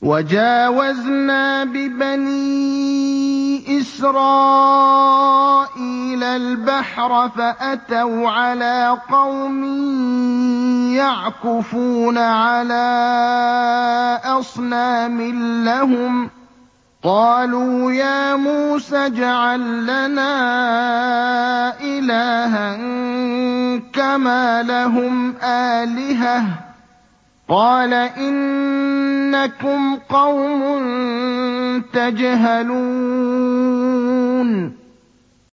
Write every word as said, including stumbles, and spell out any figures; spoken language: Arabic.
وَجَاوَزْنَا بِبَنِي إِسْرَائِيلَ الْبَحْرَ فَأَتَوْا عَلَىٰ قَوْمٍ يَعْكُفُونَ عَلَىٰ أَصْنَامٍ لَّهُمْ ۚ قَالُوا يَا مُوسَى اجْعَل لَّنَا إِلَٰهًا كَمَا لَهُمْ آلِهَةٌ ۚ قَالَ إِنَّكُمْ قَوْمٌ تَجْهَلُونَ